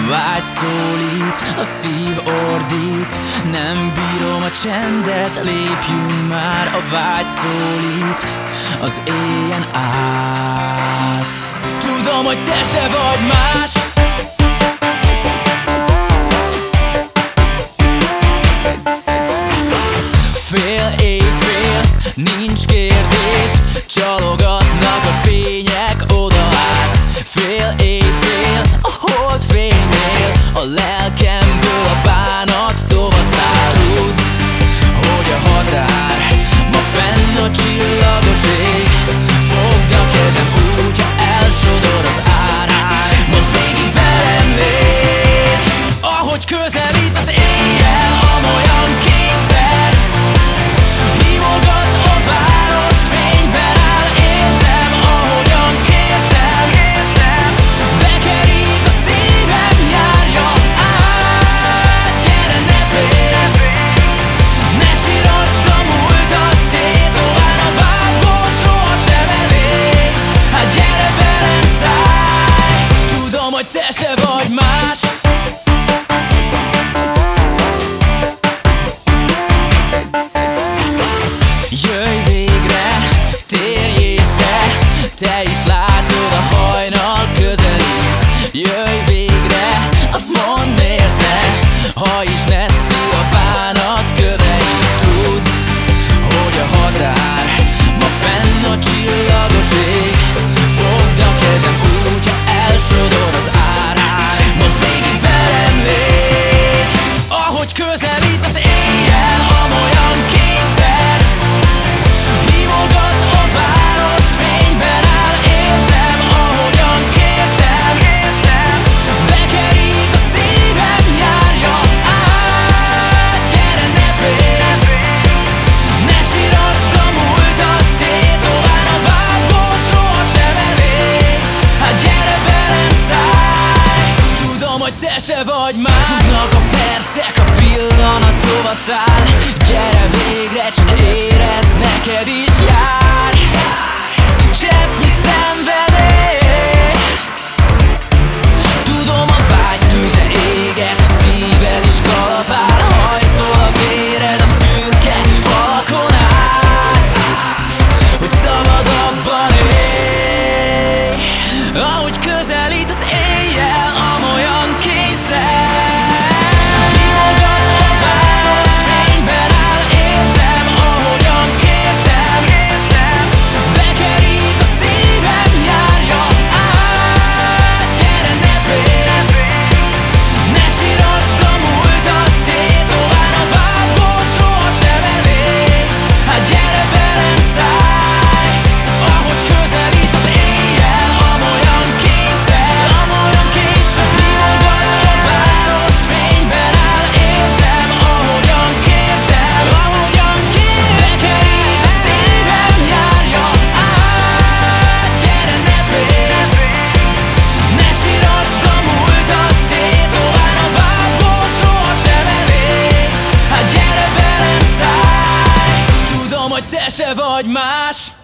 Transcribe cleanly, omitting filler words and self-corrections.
vágy szólít, a szív ordít. Nem bírom a csendet, lépjünk már, a vágy szólít az éjjen át. Tudom, hogy te se vagy más. Fél éjfél, nincs kérdés, csalogatnak a fények oda át. Fél éjfél, a holdfénynél, a lelkemből a bánat tovaszál. Tudd, hogy a határ ma fenn a csillagos ég. Fogd a kezem úgy, ha elsodor az ár. Mondd végig velem, légy, ahogy közelít az éjjel, amolyan kényszer. Hívogat a város, fényben áll, érzem, ahogyan kértem. Bekerít a szívem, járja át. Gyere, ne félj, ne sírasd a múltat, tétován a vádból sohasem elég. Hát gyere velem, szállj, tudom, hogy te se vagy más. Jöjj végre, térj észre, te is látod, a hajnal közelít. Jöjj végre, mondd miért ne, ha is messzi a bánat köveit. Tudd, hogy a határ ma fenn a csillagos ég. Fogd a kezem úgy, ha elsodor az ár. Mondd végig velem, légy, ahogy közelít az éjjel, amolyan kényszer. Hívogat a város, fényben áll, érzem, ahogyan kértem. Bekerít a szívem, járja át. Gyere, ne félj, ne sírasd a múltat, tétován a vádból sohasem elég. Hát gyere velem, szállj, tudom, hogy te se vagy más. Futnak a percek, a pillanat tovaszáll. Gyere végre, csak érezd, neked is jár cseppnyi szenvedély. Tudom, a vágy tüze éget, a szíved is kalapál. Hajszol a véred a szürke falakon át, hogy szabadabban élj. Ahogy közelít az éjjel, amolyan kényszer. Hívogat a város, fényben áll, érzem, ahogyan kértem. Bekerít a szívem, járja át. Gyere, ne félj, ne sírasd a múltat, tétován a vádból sohasem elég. Hát gyere velem, szállj, ahogy közelít az éjjel, amolyan kényszer. Hívogat a város, fényben áll, érzem, ahogyan kértem. Bekerít a szívem, járja át. Gyere, ne félj, ne sírasd a múltat, tétován a vádból sohasem elég. Hát gyere velem, szállj, tudom, hogy te se vagy más.